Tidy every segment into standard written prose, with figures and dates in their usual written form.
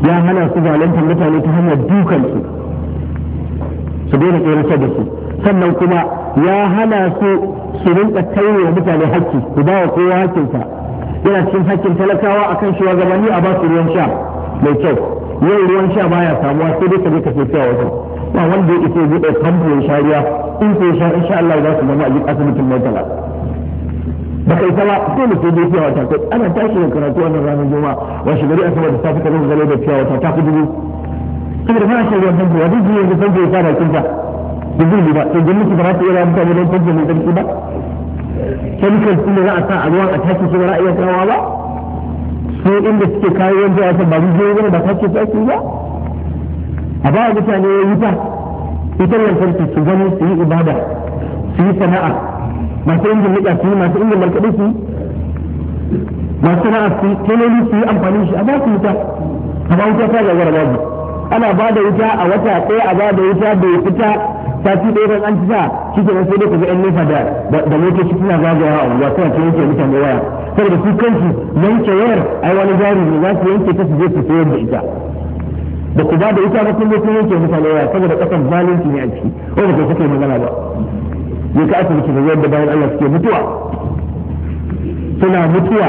ya hana su zaluntar mutane ta hanyar dukansu su daina tsoratar da su, sannan kuma ya hana su rinka tauye mutane hakki, su ba wa kowa hakkinsa. Yana cikin hakkin talakawa akan shugabanni a ba su ruwan sha mai kyau. Yau ruwan sha baya samuwa sai dai ka je ka sai fiya wajen, ba wanda ya isa ya buɗe famfo ya shariya in ko sha insha Allah za su zama a jikin asibitin Murtala. Da kai sama dole sai dai fiya wata ko ana tashi da karatu wannan ranar juma'a washe gari asabar da safi karin zale da fiya wata ta fi dubu. Saboda ba shi ruwan famfo ya dubu yanzu famfo ya fara kinta da zai ba to gwamnati ba za ta iya mutane don famfo mai ƙarfi ba. Chemicals ɗin da za a sa a ruwan a tashi su ba za a iya kawo ba. Su inda suke kawo wanda ya san ba rijiyoyi bane ba tashi su ake ba. A ba mutane ya wuta ita lantarki su gani su yi ibada su yi sana'a, masu injin nika su yi, masu injin markaɗe su yi, masu sana'a su yi, teloli su yi amfani shi a ba su wuta, a ba wuta ta gagara babu. Ana ba da wuta a wata ɗaya, a ba da wuta da ya fita sati ɗaya don an ci sa shi ke sai dai ka ga 'yan nefa da motoci suna zagawa a unguwa suna ta yanke mutane waya, saboda su kansu yanke wayar ai wani jari ne za su yanke ta su je su sayar da ita. Da ku ba da ita ba kun sun yanke mutane waya saboda kasan zalunci ne a ciki wanda kai suke magana ba. Ne ka asibiti da yadda bayan Allah suke mutuwa, suna mutuwa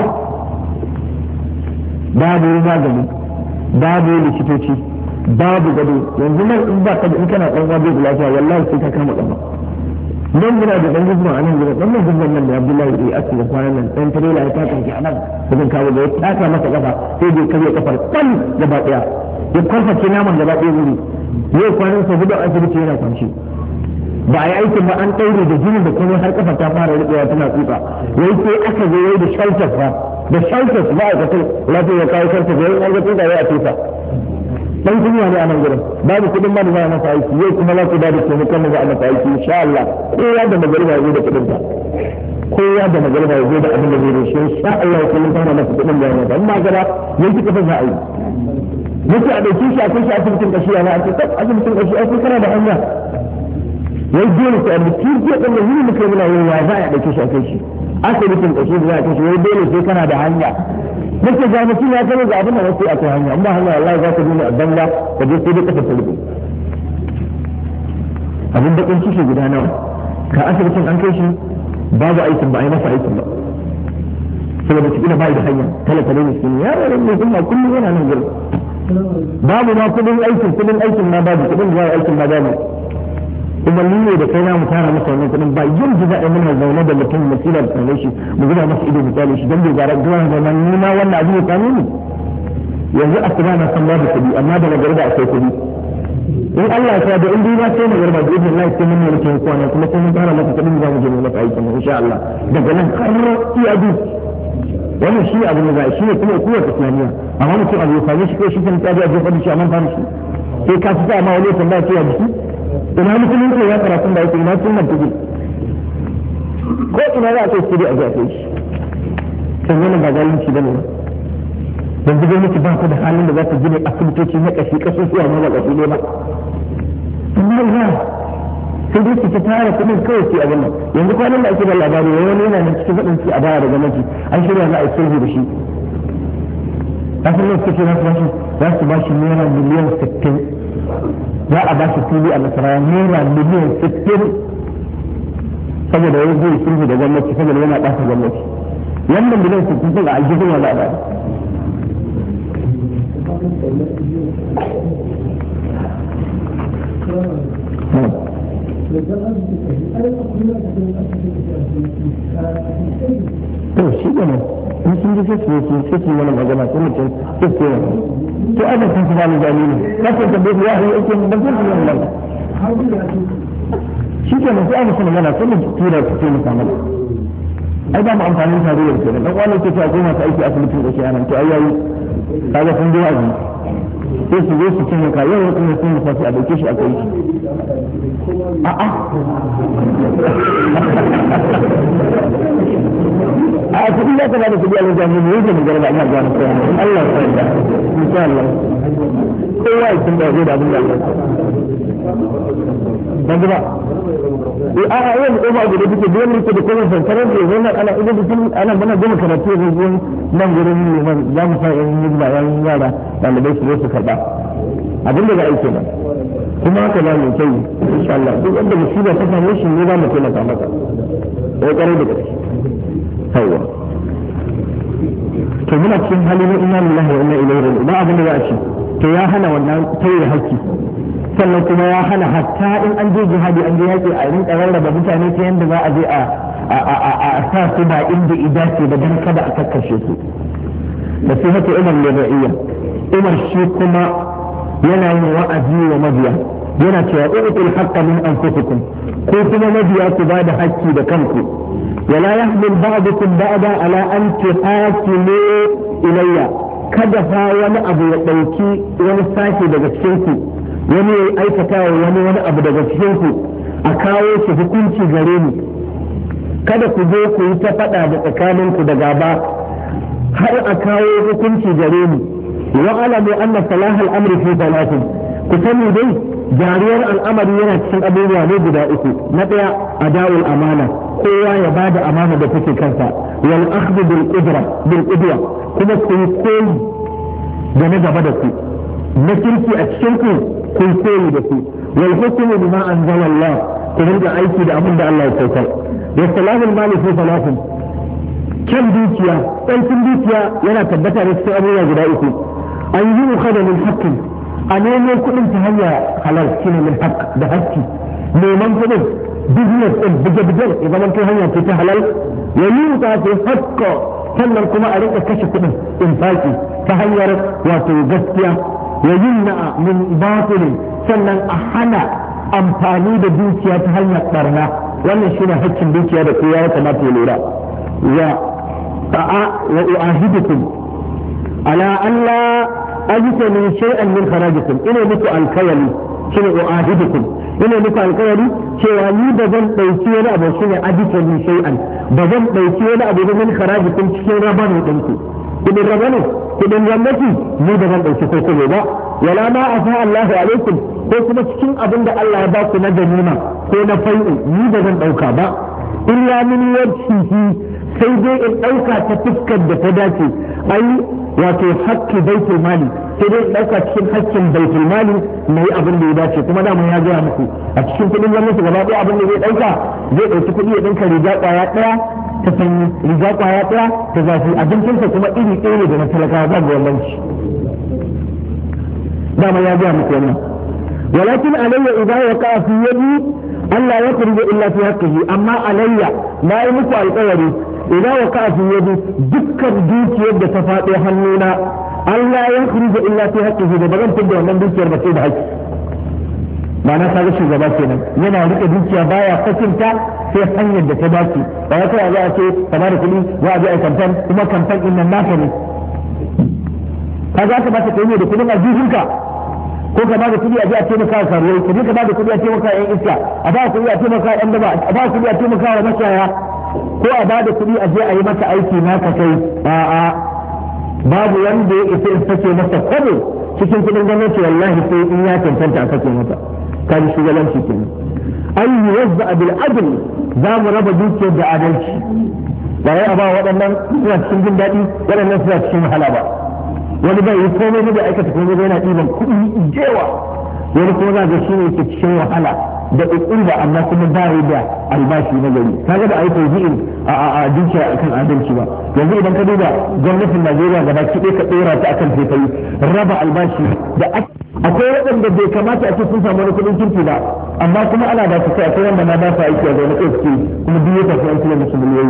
babu magani, babu likitoci, babu gado. Yanzu nan in ba ka da in kana ɗan bai da lafiya wallahi sai ka kama ɗan. Nan muna da ɗan guzman a nan gida, ɗan nan guzman nan da Abdullahi ya asibiti kwanan nan ɗan tirela ya taka ki a nan wajen kawo da ya taka masa kafa sai bai karya kafar ɗan gaba ɗaya. Ya kwarface naman gaba ɗaya wuri, yau kwanan sa hudu asibiti yana kwanci. Ba a yi aikin ba an ɗaure da jinin da kuma har kafa ta fara riƙewa tana tsutsa. Wai sai aka zo wai da shelters ba, da shelters ba a kasar lafiya ya kawo shelters wai an ga tsutsa ya a tusa. Dan kunya ne a nan gurin, babu kuɗin ma da za a masa aiki, yau kuma za ku ba da taimakon da za a masa aiki insha Allah. Kowa da magariba ya zo da kuɗin sa. Kowa da magariba ya zo da abin da zai da shi insha Allah ya kullum tana masa kuɗin da ya mata. Amma gara yanki kafa za a yi. Mutu a ɗauki shi a kai shi asibitin ƙashi a ake kaf asibitin ƙashi a kai kana da hanya. Wai dole sai a mutu jiya ɗan da yini muka yi muna yin ya za a ɗauke shi a kai shi. Asibitin ƙashi da za a kai shi wai dole sai kana da hanya. Nake ga mutum ya kare ga abin da wasu a kai hanya, amma hanya wallahi za ka dole a banga ka je sai dai kafa sulhu. Abin da kun cike guda nawa. Ka asibitin an kai shi babu aikin ba a yi masa aikin ba. Saboda cikin ba da hanya, talaka ne miskin ya rarrabe ne kuma kullum yana nan gurin. Babu ma kudin aikin ma babu, kudin da aikin ma babu. Umarni ne da kai na mu tara masa wannan kudin ba yin ji za a muna zaune da mutum musila da tsalle shi mu gina masa ido mu tsale shi don bai gara zuwa zaman ni ma wannan abin ya kame ni. Yanzu a kuma na san babu kudi amma da magarba akwai kudi. In Allah ya da in dai na sai magarba da ibn Allah sai mun yi mutum kwana kuma sai mun tara masa kudin za mu je mu masa aikin insha Allah. Daga nan har iyadi wannan shi abin da za shi ne kuma kuwa Islamiyya. Amma mutum abu ya same shi ko shi kan tsaji a jefa da shi a manta da shi sai ka fita ma wani tambaya ce ya jiki ina musulunci ya karatun da yake ina sunan tudu ko ina za a ce sai a ga kai shi kan wannan ba zalunci bane ba. Yanzu gwamnati ba ku da halin da za ta gina asibitoci na kashi kasusuwa ma ba kashi ne ba. Amma ina sai dai su ta tara kuɗin kawai ce abin nan. Yanzu kwanan da ake da labari wani yana nan cikin faɗin ci a baya da gwamnati an shirya za a yi sulhu da shi. Kafin nan suke za su ba shi naira miliyan 60, za a ba shi fili a Nasarawa naira miliyan 60 saboda wani zai sulhu da gwamnati saboda yana ɓata gwamnati. Wannan miliyan 60 sun a aljihun wani ba. To shi ne in sun ji sai su wani magana sai mutum sai su yi to ana sun su bani gani ne kafin da bai ya yi ake ban san su wannan shi ke nan sai ana sun magana sai mu tura su sai mu samu ai ba mu amfanin tarihar kenan dan wani ke ta goma ta aiki asibitin da ke anan to ai yayi kaga sun ji wazi sai su zo su cinye ka yau kuma sun mu fasu a dauke shi a kai shi a'a a kudi ya kama da kudi a wajen mu yake mu garba ina gano ko Allah ya yarda insha Allah kowa ya tunda da abin da Allah ba a yau da kofa guda take da yanda da kuma sankarar da yanzu ana idan da ana mana gama karatu da zuwa nan gurin liman za mu sa yan yin bayan yara dalibai su zo su karba abin da za a yi kenan kuma haka za mu kai insha Allah duk wanda musiba ta same shi ne za mu taimaka masa ko kare da gaske hawa to muna cikin halin inna lillahi wa inna ilaihi raji'un ba abin da za a ci to ya hana wannan tauye haƙƙi sannan kuma ya hana hatta in an je jihadi an je yaƙi a rinka rarraba mutane ta yadda za a je a sa su ba inda idace ba don kada a kakkashe su da su haka umar lirra'iyya umar shi kuma yana yin wa'azi wa mabiya yana cewa uqul haqqa min anfusikum ko kuma mabiya ku ba da haƙƙi da kanku wala yahmil ba'dukum ba'da ala an tuhakimu ilayya kada fa wani abu ya ɗauki wani sashe daga cikin ku wani ya aikata wa wani abu daga cikin ku a kawo shi hukunci gare ni kada ku zo ku yi ta faɗa da tsakaninku da gaba har a kawo hukunci gare ni wa alamu anna salah al-amri fi thalathin ku sani dai jariyar al'amari yana cikin abubuwa ne guda uku na ɗaya adawul amana kowa ya bada amana da take kansa wal akhdhu bil qudra kuma ku yi koyi da na gaba da ku na kirki a cikin ku kun koyi da su wal hukmu bima anzala Allah ku rinka aiki da abin da Allah ya saukar wa salahul mali fi salatin kan dukiya ɗaukin dukiya yana tabbata da cikin abubuwa guda uku an yi ukhada min haqqin a nemo kuɗin ta hanya halal shine min haqq da haƙƙi neman kuɗin business din bige-bigen ya zama ta hanya ce ta halal ya yi ta ce haƙƙo sannan kuma a rinka kashe kuɗin infaki ta hanyar wato gaskiya ya yumna min batilin sannan a hana amfani da dukiya ta hanyar barna wannan shine haƙƙin dukiya da kowa ya kamata ya lura wa u'ahidukum ala alla ajtani shay'an min kharajikum ina muku alkawali shine u'ahidukum ina muku alkawali cewa ni ba zan dauki wani abu shine ajtani shay'an ba zan dauki wani abu min kharajikum cikin rabanu ɗinku kudin rabanu kudin gwamnati ni da zan dauki ko kuma ba wala ma afa Allahu alaikum ko kuma cikin abin da Allah ya ba ku na ganima ko na fai'u ni da zan dauka ba illa min wajhihi sai dai in dauka ta fuskar da ta dace ai wato haƙƙi baitul mali sai dai in dauka cikin haƙƙin baitul mali mai abin da ya dace kuma da mun ya gaya muku a cikin kudin gwamnati gaba ɗaya abin da zai dauka zai dauki kudi ya dinka riga kwaya ɗaya ta sanyi riga kwaya ɗaya ta zafi abincinsa kuma iri ɗaya ne da na talakawa ba gwamnati dama ya gaya muku wannan walakin alayya idza waqa fi yadi Allah ya kurje illa fi haqqihi amma alayya na yi muku alƙawari idza waqa fi yadi dukkan dukiyar da ta faɗo hannuna Allah ya kurje illa fi haqqihi da bazan fidda wannan dukiyar ba sai da haƙƙi ma'ana ka ga shugaba kenan yana rike dukiya baya sakinta sai hanyar da ta dace ba ya kai za a ce ka ba da kuɗi za a je a kamfan kuma kamfan ɗin nan naka ne ka za ka ba ta kai da kuɗin aljihunka ko ka bada kuɗi a je a taimaka wa karuwai ka je ka bada kuɗi a taimaka wa 'yan iska a ba kuɗi a taimaka wa 'yan daba a ba kuɗi a taimaka wa mashaya ko a bada kuɗi a je a yi maka aiki naka kai a'a babu wanda ya isa in sake masa kwabo cikin kuɗin gwamnati wallahi sai in ya cancanta a sake masa kaji shugabanci kenan an yi wazza bil adl za mu raba dukiyar da adalci ba wai a ba waɗannan suna cikin jin daɗi waɗannan suna cikin wahala ba wani bai yi komai da aikata komai da yana ɗiban kuɗi jewa wani kuma za ga shi ne ke cikin wahala da ƙuƙurba amma kuma ba yi da albashi na gari kaga da ayi tawji'in a dukiya akan adalci ba yanzu idan ka duba gwamnatin Najeriya gaba ki ɗaya ka ɗora ta akan fefayi raba albashi da akwai waɗanda bai kamata a ce sun samu wani kuɗin kirki ba amma kuma ana da su kai akwai wanda ma ba su aiki a zaune kai suke kuma biyu ta fi aiki da musu miliyoyi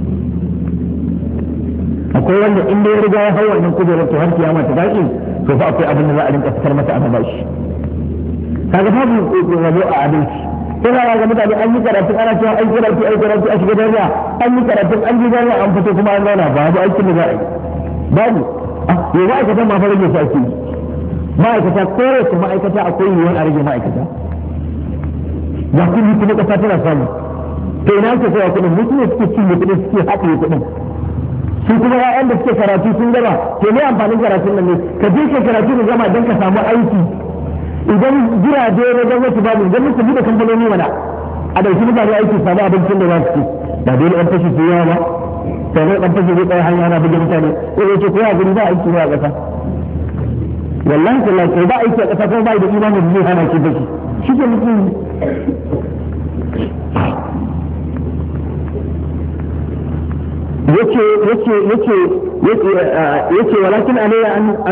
akwai wanda in da ya riga ya hau wannan kujerar to har kiyama ta baki to fa akwai abin da za a rinka fitar mata a bashi kaga babu rabo a adalci sai ga mutane an yi karatu ana cewa an karatu a shiga jami'a an yi karatu an ji jami'a an fito kuma an zauna babu aikin da za a yi babu yanzu ma'aikatan ma fa rage su ake yi ma'aikata kowace ma'aikata akwai yiwuwar a rage ma'aikata ga kuɗi kuma ƙasa tana samu to ina ake kowa kuɗin mutum ne suke cinye kuɗin suke haɗe kuɗin su kuma ƴaƴan da suke karatu sun gama to ne amfanin karatun nan ne ka je ka karatu ka gama don ka samu aiki idan gidaje na gwamnati babu gwamnati buɗe kamfanoni mana a ɗauki mutane aiki samu abincin da za su ci ba dole an fashe su yawa ba sai dai an fashe zai tsaye hanya na buge mutane sai ce ko ya gani ba aiki ba a ƙasa wallahi tallahi kai ba aiki a ƙasa kuma ba da imanin zai hana ki bashi shi ke mutum yace walakin alayya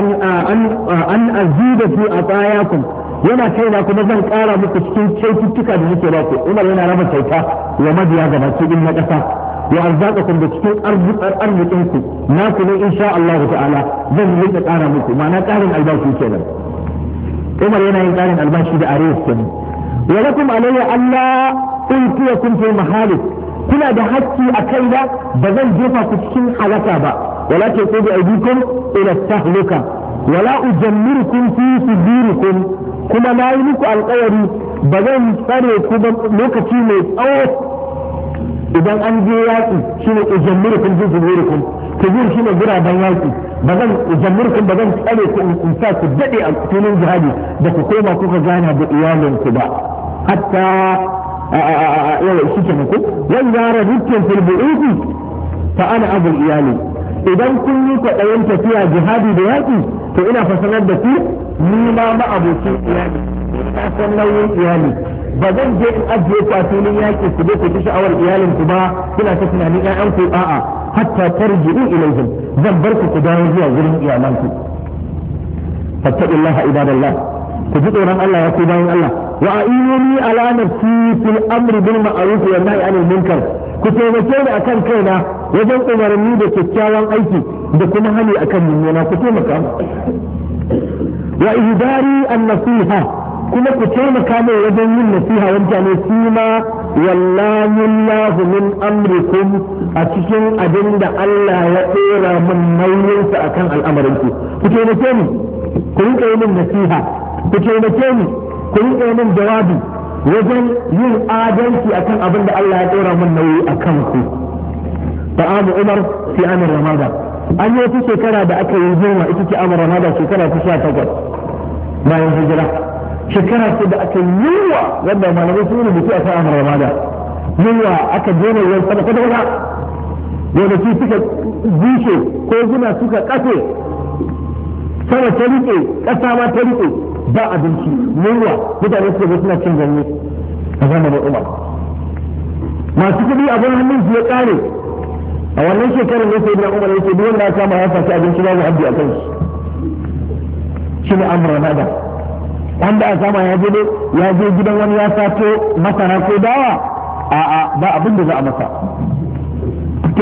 an azida fi atayakum yana kaina kuma zan kara muku cikin kyaututtuka da nake ba ku Umar yana raba kyauta wa mabiya gaba cikin na kasa wa arzaqakum da cikin arzikin ku na ku ne insha Allah ta'ala zan yi da kara muku ma'ana karin albashi kenan Umar yana yin karin albashi da arif kenan wa lakum alayya alla ulqiyakum fi mahalik kuna da hakki a kai da ba zan jefa ku cikin halaka ba wala ke ko da aidikum ila tahluka wala ujammirukum fi sudurikum kuma na yi muku alƙawari ba zan tsare ku ba lokaci mai tsawo idan an je yaƙi shine ujammirukum fi sudurikum kujur shine guraben yaƙi ba zan ujammirukum ba zan tsare ku in sa ku dade a filin jihadi da ku koma kuka gana da iyalinku ba hatta yawa shi ke muku wani yara rikin filbu'udu fa ana abul iyali idan kun yi kwaɗayin tafiya jihadi da yaƙi to ina fasanar da ku ni ma ma'abocin iyali ina san nauyin iyali ba zan je in ajiye ku a filin yaƙi ku je ku ci sha'awar iyalin ku ba kuna ta tunanin ƴaƴan ku a'a hatta tarji'u ilaihim zan bar ku dawo zuwa wurin iyalanku fattaqullaha ibadallah ku ji tsoron Allah ya ku bayan Allah wa a'inuni ala nafsi fil amri bil ma'ruf wa nahy anil munkar ku taimake ni akan kaina wajen umarni da kyakkyawan aiki da kuma hani akan mummuna ku taimaka wa ihdari an nasiha kuma ku taimaka mai wajen yin nasiha wa mutane sima wallahu Allahu min amrikum a cikin abin da Allah ya tsora min nauyinsa akan al'amarin ku taimake ni ku rinka yin nasiha ku taimake ni ku rinka yin jawabi wajen yin adalci akan abin da Allah ya tsora min nauyi akan ku ta'amu Umar fi amir Ramadan an yi wata shekara da aka yi zuwa ita ce amir Ramadan shekara ta 18 bayan hijira shekara ce da aka yiwa wanda malamai sun rubutu a kan amir Ramadan yiwa aka jona ruwan sama kwata kwata wanda su suka bushe ko guna suka kafe sama ta rike kasa ma ta rike ba abinci yiwa mutane suka zo suna cin ganye a zamanin Umar masu kuɗi abin hannun su ya kare a wannan shekarar ne sai da Umar yake duk wanda aka kama ya faci abinci babu haddi a kan shi ne amr Ramadan wanda aka kama ya je gidan wani ya sato masara ko dawa a'a ba abin da za a masa to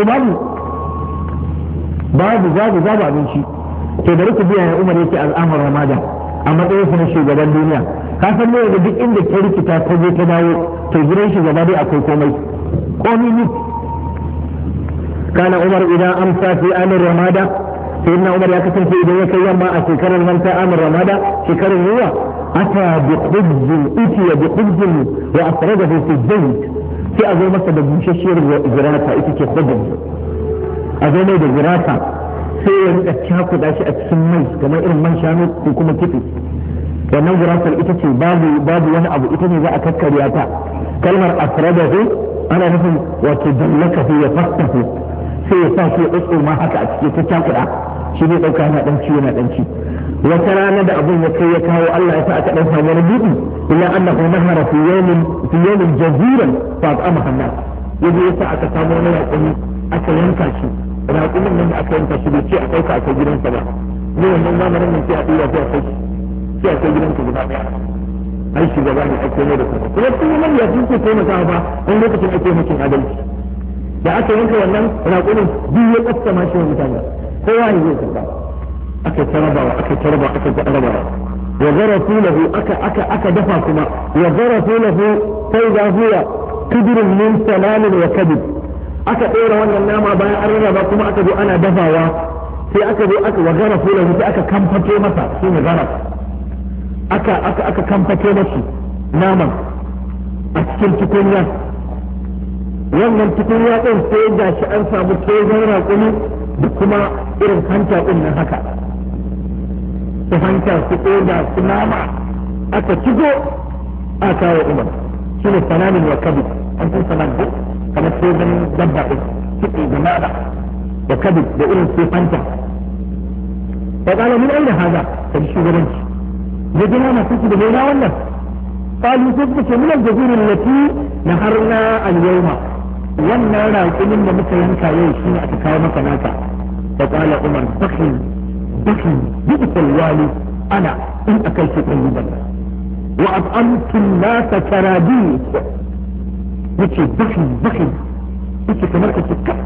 babu abinci to da ruku biya ya Umar yake al'amar Ramadan a matsayin sa na shugaban duniya ka san ne da duk inda ta rikita ta je ta dawo to gidan shugaba dai akwai komai ne kana Umar idan amsa fi amir Ramadan sayyidina Umar ya kasance idan ya kai yamma a shekarar nan ta amir Ramadan shekarar ruwa ata bi khubzin wa asradahu fi zayd sai a zo masa da bushashiyar zirata ita ce khubz a zo mai da zirata sai ya rika cakuɗa shi a cikin mai kamar irin man shanu ko kuma kifi wannan gurasar ita ce babu wani abu ita ne za a kakkarya ta kalmar asradahu ana nufin wato dallaka ya fasahu sai ya sa shi ya tsotso ma haka a cikin ta cakuɗa shi ne ɗauka yana ɗan ci wata rana da abun ya kai ya kawo Allah ya sa aka ɗan samu wani buɗi illa annahu nahara fi yawmin jaziran fa aqama hanna yaje yasa aka samu wani raƙumi aka yanka shi raƙumin nan da aka yanka shi bai ce a ɗauka a kai gidansa ba ne wannan zamanin nan sai a ɗura sai a kai gidansa guda ɗaya ai shugaba ne ake ne da kuma kuma manya sun ce taimaka ba in lokacin ake mutum adalci da aka yanka wannan raƙumin biyu ya kaskama shi wa mutane kowa ne zai karɓa aka tarabawa wa zarafu lahu aka dafa kuma wa zarafu lahu sai da huwa kibrin min salamin wa kabid aka ɗora wannan nama bayan an rarraba kuma aka zo ana dafawa sai aka zo aka wa zarafu lahu sai aka kamfato masa shi ne zaraf aka kamfato masa naman a cikin tukunya wannan tukunya ɗin sai ga shi an samu tozon raƙumi da kuma irin hanta ɗin nan haka su hanta su ƙoda su nama aka cigo a kawo Umar shine sanamin wa kabid an san sanan ko kamar sai dan dabba din kitse da nada da kabid da irin sai fanta fa qala min aina hada sai shugabanci ya gina masu da mai na wannan قالوا تثبت من الجزيرة التي نهرنا اليوم wannan raƙumin da muka yanka yau shi ne aka kawo maka naka fa qala umar bakhi bi'sal wali ana in akaltu tayyiban wa at'amtu an-nas karadi yace bakhi yace kamar ka ce ka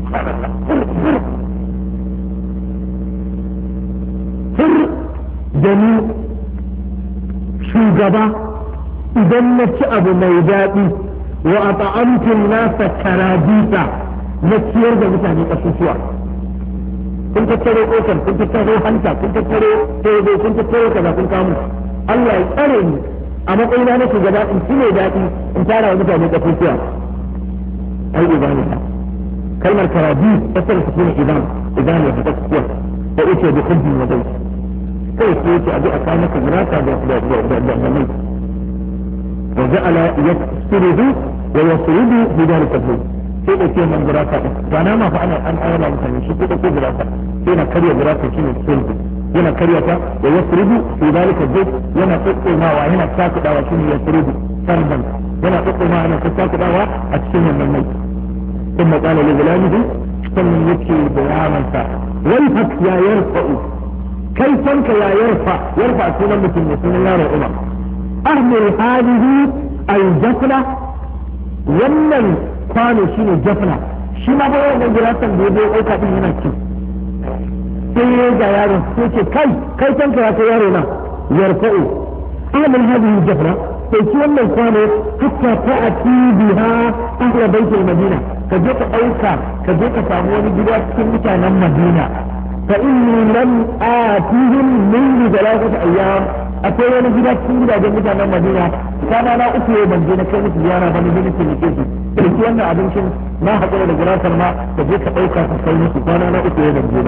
da ni shugaba idan na ci abu mai daɗi wa a ta'amtin nasa karabita na ciyar da mutane ƙasusuwa kun tattaro ƙofar kun tattaro hanta kun tattaro tebe kun tattaro kaza kun kamu Allah ya tsare ni a matsayina na shugaba in ci mai daɗi in tara wa mutane ƙasusuwa ai idanita kalmar karabi tasar su ne idan ya fita kuwa da ita da kubbin wa dai kai sai yake a ji a kawo maka gurata da mai وجعل يكسره ويصرد في ذلك البيت sai da ke man gurasa ɗin ba na ma fa ana an ayyana mutane shi ko da ke gurasa sai na karya gurasa shi ne sulhu yana karya ta da yasrudu fi zalika bayt yana tsotsomawa yana takudawa shi ne yasrudu sarban yana tsotsomawa yana takudawa a cikin wannan mai ثم قال لغلامه sannan yake da yamansa wai hak ya yarfa'u kai fanka ya yarfa sunan mutum ne sunan yaro umar ahmil hadihi al-jafna wannan kwano shine jafna shi ma ba wannan gurasan da ya ɗauka din yana ci sai ya ga yaron sai ce kai kanka ya kai yaro na yarfa'u ahmil hadihi al-jafna sai shi wannan kwano hatta ta'ati biha ahla baitul madina ka je ka ɗauka ka je ka samu wani gida cikin mutanen madina fa inni lam atihim min thalathati ayyam akwai wani gida cikin gidajen mutanen madina kana na uku ya ban je na kai musu ziyara ba ne ne ke nake su sai wannan abincin na haƙura da gurasar ma ka je ka ɗauka ka kai musu kana na uku ya ban je ba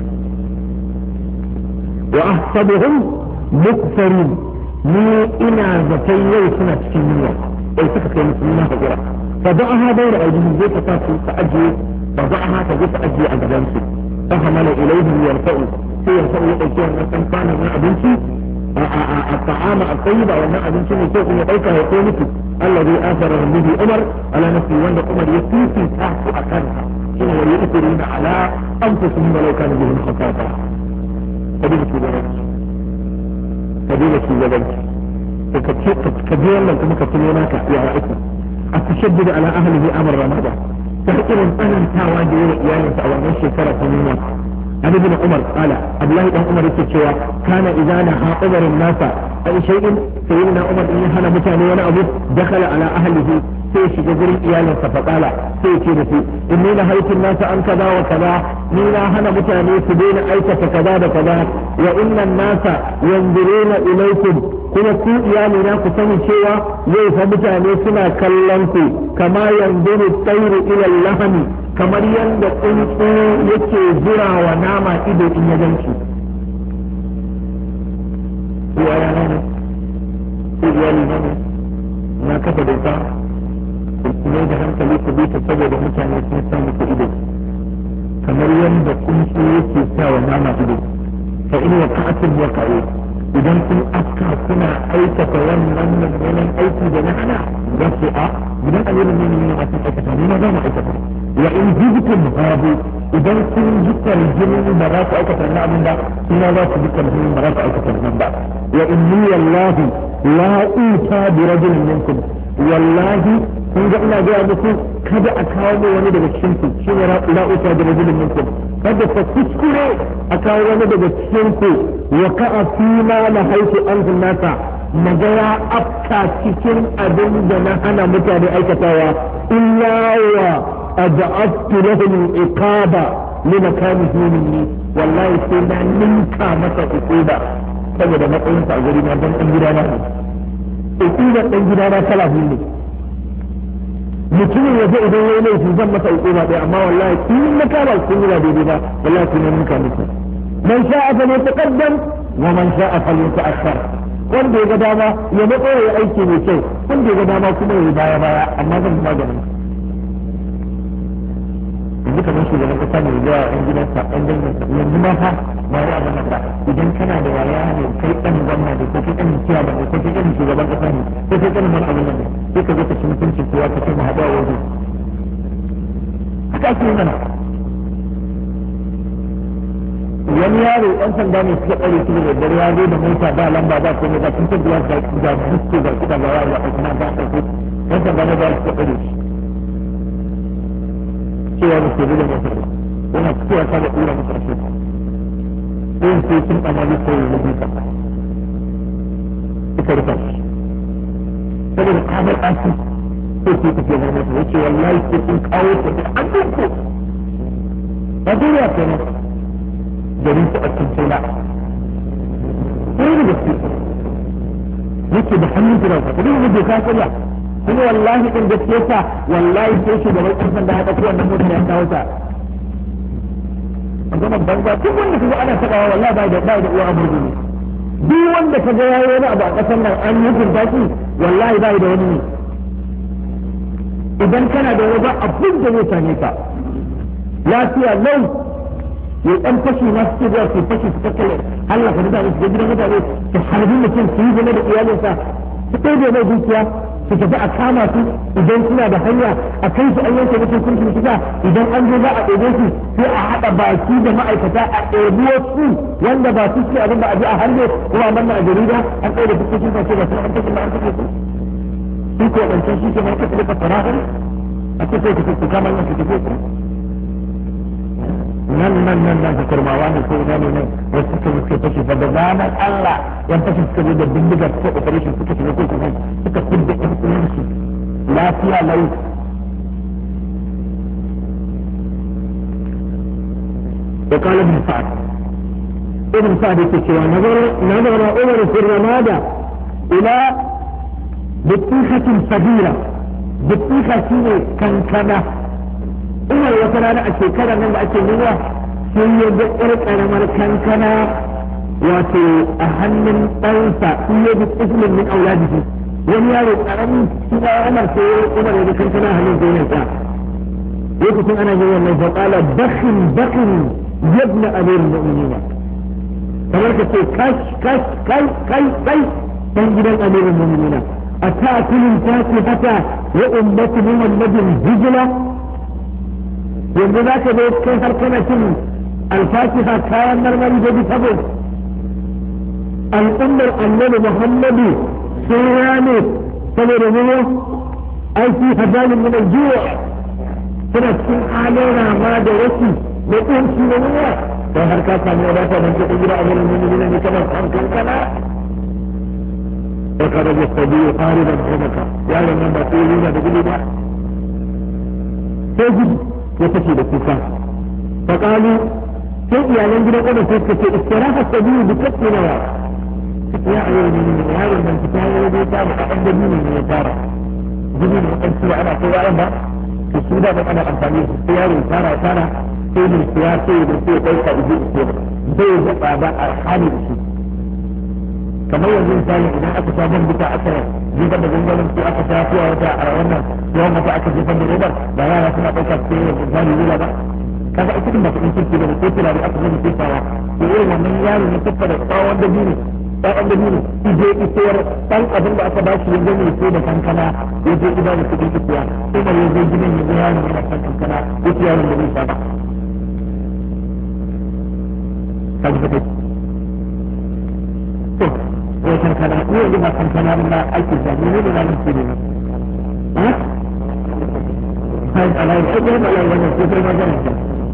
wa ahsabuhum muktarin ni ina zaton yau suna cikin yunwa sai suka kai musu na haƙura fa da'aha bayna aydihim zai ka sa su ka ajiye fa da'aha ka je ka ajiye a gaban su fa hamala ilayhim yarfa'u sai yarfa'u ya ɗauki wannan kan kwanan na abinci الطعام الطيب او الناء من شيء يسوق يديك ويقومك الذي اثر به عمر على نفسه وان عمر يسيسي تحت اكلها شنو يؤثرون على انفسهم ولو كان بهم خطاطا فضيلة الولد كبير لو كما كتلوناك يا رائسة التشدد على اهله امر رمضان تحقر اهل تاواجه يعني فاولا الشكرة من عن ابن عمر قال عبد الله بن عمر يقول كان اذا نهى عمر الناس اي شيء سيدنا عمر ان هنا متاني وانا ابو دخل على اهله سيشي جزر ايالا فقال سيشي نسي اني نهيت الناس عن كذا وكذا نينا هنا متاني سبين ايكة كذا وكذا وان الناس ينظرون اليكم كما كو ايالنا كسني شيئا يوفى متاني سنا كلنكو كما ينظر الطير الى اللحم kamar yadda tsuntsu yake zura wa nama ido in ya ganci ko a yana ne ko iyali ne na kafa dauka ne da hankali ku bi ta saboda mutane sun san muku ido kamar yadda tsuntsu yake sa wa nama ido fa in waqa'atul waqa'u idan kun aska kuna aikata wannan mummunan aiki da na hana za su a idan alimin ne ne a cikin aikata ne na za mu aikata wa in jibtum babu idan kun jikar jinin ba za ku aikata na abin ba ina za ku jikar jinin ba za ku aikata nan ba wa inni wallahi la uta bi rajulin minkum wallahi kun ga ina ga muku kada a kawo mu wani daga cikin ku shine la uta bi rajulin minkum kada ka kuskure a kawo wani daga cikin ku wa ka'a fima la haitu anhu nasa magaya afka cikin abin da na hana mutane aikatawa illa wa أضعفت لهم العقابة لمكانه مني والله سينا ننكا مسا عقوبة saboda matsayinsa a gari na don ɗan gidana ne uqubar ɗan gidana kala biyu ne mutumin waje idan yayi laifi zan masa uquba ɗaya amma wallahi in na kama kun yi ba daidai ba wallahi kun ninka muku man sha'a fa yataqaddam wa man sha'a fa yata'akhkhar wanda ya ga dama ya matso ya aiki mai kyau wanda ya ga dama kuma ya yi baya baya amma zan maganin yanzu kamar shugaban kasa mai zuwa yan gidansa yan danginsa yanzu ma fa ba ya abin da idan kana da waya ne kai ɗan gwamna da ko kai ɗan ciya da ko kai ɗan shugaban kasa ne ko kai ɗan wani abin nan sai ka zo ka ci mutunci kowa ka ce mu haɗu a waje haka ake mana wani yaro ɗan sanda ne suka tsare su da dare ya zo da mota ba lamba ba komai ba tun tabbiyar da busko da kuɗa ga waya a kuma ba ɗauko ɗan sanda ne ba suka tsare shi cewa da ke da mota yana cewa ta da ɗura masa shi ɗayan sai sun ɓamari sai ya rubuta suka rufa shi saboda kamar ɗaki sai ke tafiya da mota yace wallahi sai sun kawo ta da an ɗauko ba duniya kenan gari su a cikin tela sai da gaske yake da hannun turarsa kuma da doka karya kuma wallahi in gaske sa wallahi sai shugaban ɗan sanda ya ɗauko wannan motar ya kawo ta a zaman banza duk wanda kaga ana taɓawa wallahi ba da uwa amurgu ne duk wanda kaga ya yi wani abu a ƙasar nan an yi hukunta shi wallahi ba da wani ne idan kana da wani ba abin da zai same ka lafiya lau ya ɗan fashi na suke zuwa su fashi su kakkale Allah ka mutane su gidan mutane su harbi mutum su yi zama da iyalinsa su ɗaya mai dukiya su tafi a kama su idan suna da hanya a kai su an yanke mutum kurkin kisa idan an zo za a ɗebe su sai a haɗa baki da ma'aikata a ɗebi wasu wanda ba su ce abin da a ji a harbe ko a manna a jarida an ɗaya da fuskokin sa ce ba sun an kashe ba an kashe su su ko ɗancan shi ke mai kasa da fasarahar a ce sai ku kama yin su tafi ku nan da kurmawa ne ko ina ne wasu suka fashi fa da ranar Allah yan fashi suka zo da bindiga suka operation suka shiga ko kuma suka kudda ɗan kuɗin su lafiya lau da kala bin sa'ad ibn sa'ad yake cewa nazara umar fi ramada ila bittihatin sabira bittiha shine kankana umar wata rana a shekarar nan da ake nuna sai ya ga ƴar ƙaramar kankana wato a hannun ɗansa in ya bi ismin min auladihi wani yaro ƙaramin shi da umar sai umar ya ga kankana hannun sai ya sa lokacin ana yin wannan fa qala bakhin yabna amir mu'minin kamar ka ce kai dan gidan amirul mu'minin atakulun hata wa ummatu muhammadin hijla yanzu za ka zo kai har kana cin alfasiha kayan marmari da bisabo al'ummar annabi muhammadu sun rame saboda ruwa aiki hadalin min aljuwa suna cikin halin rama da wasu da ƙunci da ruwa sai har ka samu wadata don kuɗin gida a wurin mummuni ne kamar kankana ya kada da sabi ya fari da maka yaron nan ba sai yana da gudu ba sai gudu ya fashe da kuka fa qalu sai iyalan gidan kada sai suka ce istiraha sabiyu bi kasbi nawa ya ayyuhal mu'minun yaron nan ta yi da ta ba dan da ne ya fara gudu da kan cewa ana kai yaron ba to su da ana amfani da sai yaron fara sai ne ya ce da sai kai ka ido ko bai da baba a hali shi kamar yanzu misali idan aka sha ban duka aka jefa da gangamin ko aka sha tuwa wata a wannan yawan mata aka jefa da robar da yara suna ɗauka su yi da zani rila ba kaga ita din ba ta kirki da ko tira da aka zama kefawa to irin wannan yaro ne tattara tsawon da biyu tsawon da biyu ije isowar ɗan abin da aka bashi yanzu ne sai da kankana ya je gida da kuɗin tafiya sai da ya zo gidan ya zo yaron yana kan kankana ya ce yaron da zai sha ba kaji ka kai wai kankana ko yanzu ba kankana ba ake zaɓe ne da ranar ce ne ba kai alayi ko kai alayi wannan ko kai magana ce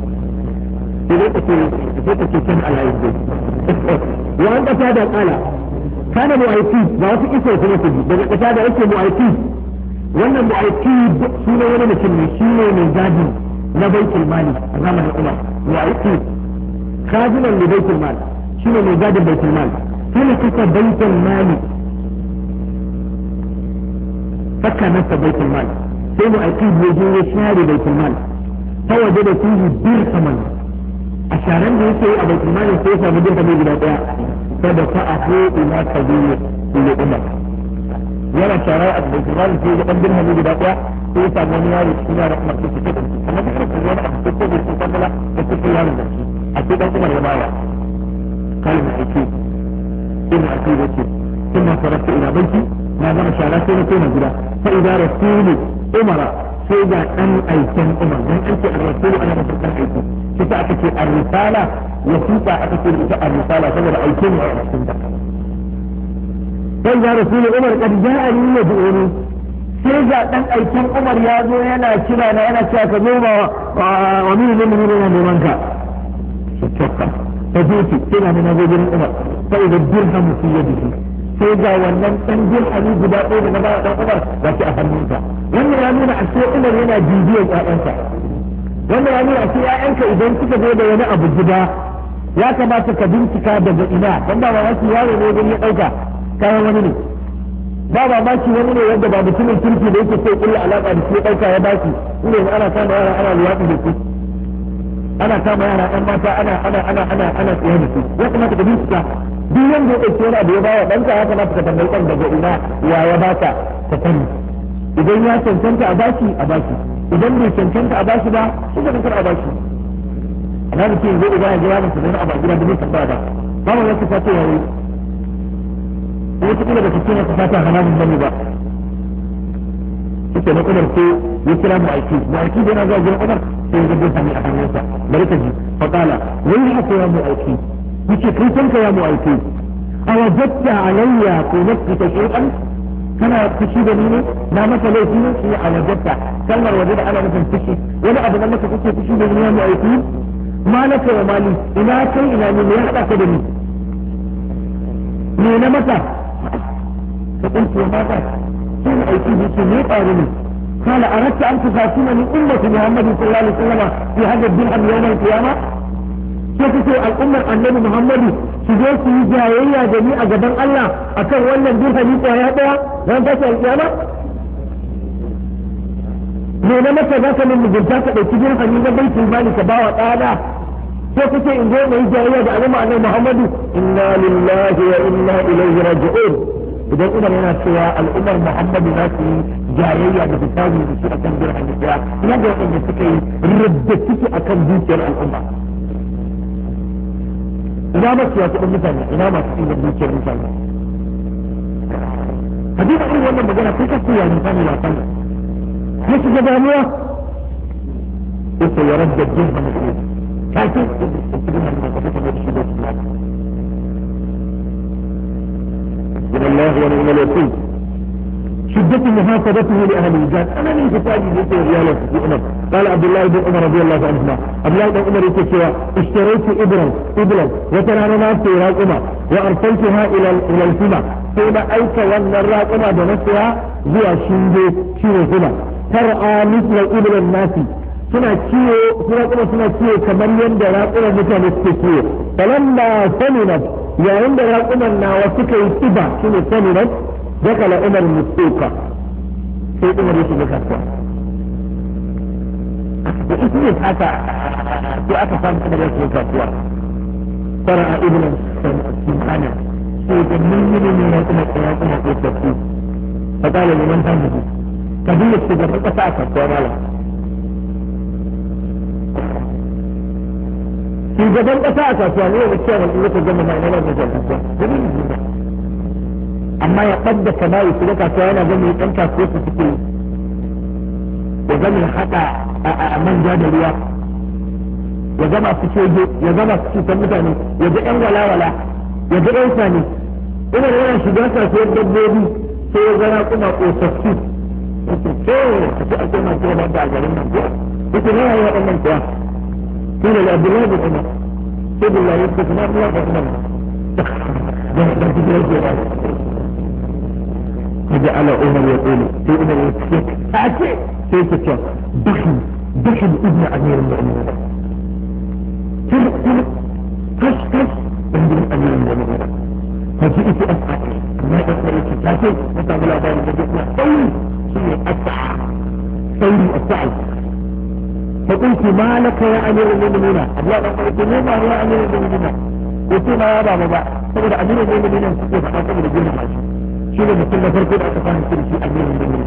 sai ka ce kan alayi ko wa an kasa da kala kana mu'aiki ba wasu isa kuma su daga kasa da yake mu'aiki wannan mu'aiki shi ne wani mutum ne shi ne mai gadi na baitul mali a zamanin umar mu'aiki kazinan da baitul mali shi ne mai gadin baitul mali فلك بيت المال فكنس بيت المال ثم أكيد وجوه شاري بيت المال فوجد فيه درهما أشارن به سيء بيت المال سيسا بدرهم بلا داع فدفعه إلى كبير ne Umar yana shara a da Qur'an sai da dan dirhami guda daya sai ya samu wani yaro cikin yaran Umar sai ya tafi amma da kuma wani abu sai ko bai san bala da kuma yaro da shi a ce dan Umar ya baya kalma ake ina ake wace kuma farasta ila banki na gama shara sai na koma gida fa idza rasulu Umar sai ga dan aikin Umar dan an ce ar-rasulu ana da dan aiki sai ta aka ce ar-risala wasiqa aka ce ita ar-risala saboda aikin ne a cikin ta sai ga rasulu Umar kad ja'ani yad'uni sai ga dan aikin Umar ya zo yana kira na yana cewa ka zo wa min yana neman ka shakka ta zuci sai na zo gurin Umar sai da dirham fi yadihi sai ga wannan dan dirhami guda ɗaya da na ba dan Umar ga shi a hannunsa wannan ya nuna a sai Umar yana bibiyar ƴaƴansa wannan ya nuna a sai ƴaƴanka idan suka zo da wani abu gida ya kamata ka bincika daga ina dan ba mamaki yaro ne don ya ɗauka kayan wani ne ba mamaki wani ne wanda ba mutumin kirki da yake sai kulla alaka da shi ya ɗauka ya baki ne ana kama yara ana liyaɗi da su ana kama yara ɗan mata ana tsaye da su ya kamata ka bincika duk wanda ya ɗauki wani abu ya bawa ɗanka ya kamata ka tambayi ɗan daga ina ya baka ka sani idan ya cancanta a bashi idan bai cancanta a bashi ba shi da kar a bashi amma mutum zai ga ya ga yaron sa da abu a gida da bai tabbata ba mu yake fata yayi wata kila da kake na fata halamin bane ba kike na Umar sai ya kira mu aiki da yana zuwa gurin Umar sai ya ga sami a hannunsa bari ka ji fa kala wai haka ya mu aiki yace kai tanka ya mu aiki awajadta alayya ko nafsika shay'an kana fushi da ni ne na maka laifi ne shi awajadta kalmar waje da ana nufin fushi wani abu da maka kake fushi da ni ya mu aiki malaka wa mali ina kai ina ne ya hada ka da ni ne na maka فقلت وماذا؟ كان أيتيه سميت أرني قال أردت أن تفاتنني أمة محمد صلى الله عليه وسلم في هذا الدرهم يوم القيامة؟ كيف الأمة النبي محمد سجل في جاهية جميع جبان الله أكر ولا الدرهم يقوى لن تسأل القيامة؟ لأن متى ذاك من مجلسات الاتجاه من بيت المال كباوة تعالى كيف إن جاء جاهية جعلنا أن محمد إنا لله وإنا إليه راجعون idan Umar yana cewa al'ummar Muhammadu za su yi jayayya da fitawi da su akan birnin Isra ina da wanda suka yi rubda suke akan dukiyar al'umma ina ba su ya kuɗin mutane ina masu inda dukiyar mutane hadisi irin wannan magana kai ka koya mutane na san ne su ga damuwa sai ya rabda jinna mutum kafin su da shi da su من الله ونعم الوكيل شدة محاسبته لأهل الجاد أنا من كتابي ليس رجالا في عمر قال عبد الله بن عمر رضي الله عنهما عبد الله بن عمر يقول اشتريت إبلا وترى نفسي راقمة وأرسلتها إلى الفمة ثم أيك وأن الراقمة بنفسها زي شنجي شنو فمة ترعى مثل إبل الناس suna kuma suna ciwo kamar yadda raƙunan mutane suke ciwo falamma saminat yayin da raƙunan nawa suka yi kiba shine saminat dakala umar musuka sai umar ya shiga kasuwa da ita ne haka sai aka samu umar ya shiga kasuwa fara a ibn simana sai da mulmuli ne raƙunan ko tafi fa kala liman hamdu kabila shiga kasa a kasuwa malam shugaban kasa a kasuwa ne da cewa wani yake gama mai nalar da kasuwa amma ya ɓadda kama ya shiga kasuwa yana gama ya ɗan kasuwa su suke ya gama ya haɗa a manja da ruwa ya gama su shege ya gama su cutar mutane ya ga ƴan walawala ya ga ƴan sani ina da yana shiga kasuwar dabbobi sai ya gana kuma ƙosassu yake ce a ce ake masu yadda da a garin nan kuwa yake na yayi waɗannan kuwa قيل لعبد الله بن عمر سيد الله يسكت ما الله بن عمر فجعل عمر يقول في عمر يسكت أعطي سيكت دخل ابن أمير المؤمنين تلق كش عند أمير المؤمنين فجئت أسعى ما أسعى الكتاتي متى بلا بال فجئنا سوري السعي فقلت ما لك يا امير المؤمنين الله قلت ما يا امير المؤمنين قلت ما يا بابا بقى saboda امير المؤمنين suke faɗa saboda girma shi shi ne mutum na farko da aka fahimci da shi amirin mu'minin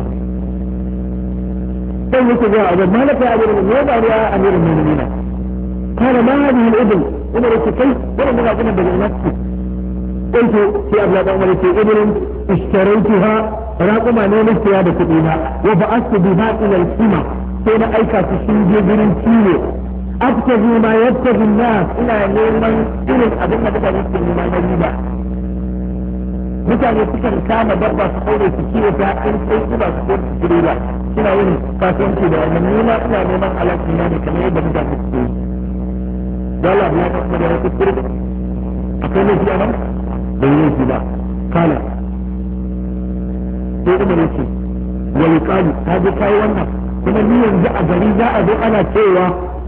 sai yake zuwa abin malaka ya amirin mu'minin ba ya amirin mu'minin kana ma hadhihi al-ibn umar yake kai wannan da kuma daga nafsi قلت في أبلاد عمر في إبل اشتريتها راقم نيمتها بكتينا وبعثت بها إلى السماء سين أيكا تشنجي برين كيلو أبتغي ما يبتغي الناس إلى نيمان إلى أبنى بدا يبتغي ما نريبا mutane sukan kama dabba su kaure su kiwo ta in sai kuma su kai su ba suna yin kasuwanci da wannan nima ina neman alaƙi na ne kamar yadda mutane su yi dole abu ya kasu da wasu kirki akwai laifi a nan bai yi laifi ba kala sai umar yake wa yuqalu ta je kai wannan kuma ni yanzu a gari za a zo ana cewa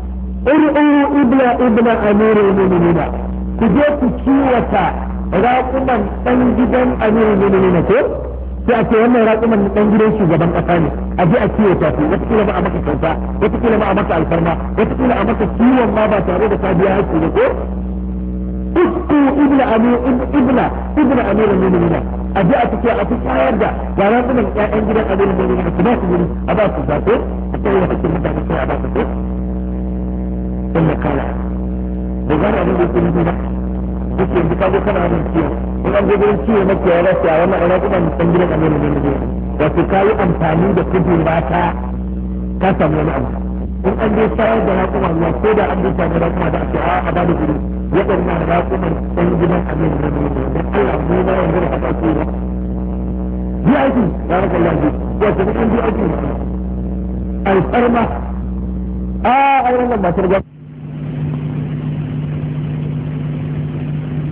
ibla amirul mu'minina ku je ku kiwata raƙuman ɗan gidan amirul mu'minina ko sai a ce wannan raƙuman ɗan gidan shugaban ƙasa ne a je a kiwata su wataƙila ba a maka kyauta wataƙila ba a maka alfarma wataƙila a maka kiwon ma ba tare da ka biya haƙƙi ba ko isku ibla amirul mu'minina a je a cikin a cikin ayar da ga raƙuman ƴaƴan gidan amirul mu'minina su ba su guri a ba su zaɓe a kai wa haƙƙin mutane sai a ba su ko ثم قال بغير أن يكون هنا يمكن بكابو كان عن الكيو وأن يقول الكيو مكي ورسي أنا كنا مستنجل أمين من المدينة وفكاية أمثالي بكبه باتا كاسم من أمر وأن يساعد لكم الله كودا أن يساعد لكم هذا أشعاء أباد الجنوب يقول ما لكم مستنجل أمين من المدينة الله أمينا ينظر حتى أكيد بيأتي بارك الله فيك وسبقين بيأتي الفرمة أولا ما ترجع